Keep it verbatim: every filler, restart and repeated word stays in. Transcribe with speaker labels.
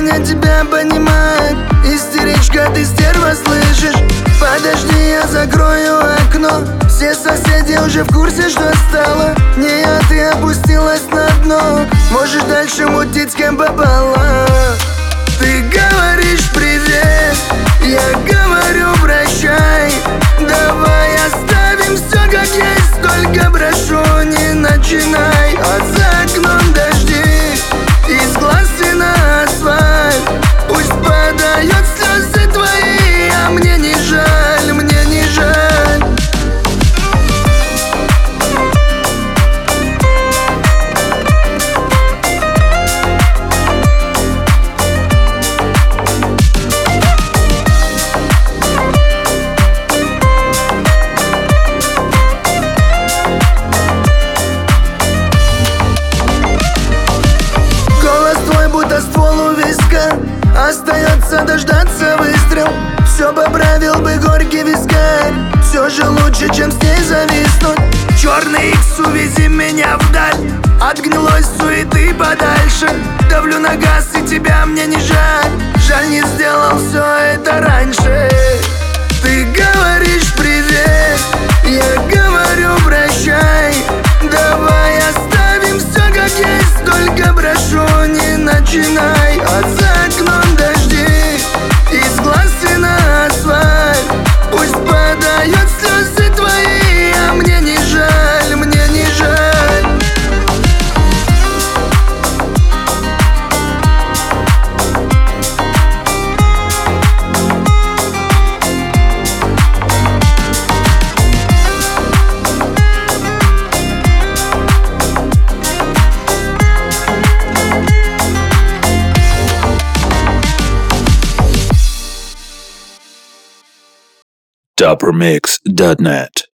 Speaker 1: меня тебя понимает. Истеричка, ты стерва, слышишь? Подожди, я закрою окно. Все соседи уже в курсе, что стало. Не я, ты опустилась на дно. Можешь дальше мутить с кем попало. Ты говоришь привет, я говорю прощай. Давай оставим все как есть, только прошу, не начинай. А за окном дожди, из глаз на асфальт. Пусть подает слезы твои, а мне не жаль, мне не жаль. Будто ствол у виска, остается дождаться выстрел. Все поправил бы горький вискарь. Все же лучше, чем с ней зависнуть. Черный икс, увези меня вдаль, от гнилой суеты подальше. Давлю на газ, и тебя мне не жаль. Жаль, не сделал все это раньше. Ты говоришь привет, я говорю прощай. Давай оставим все как есть, только прошу, не начинай. А за окном дожди, из глаз на асфальт. Пусть подает слезы твои, а мне не жаль, мне не жаль.
Speaker 2: Dubbermix dot net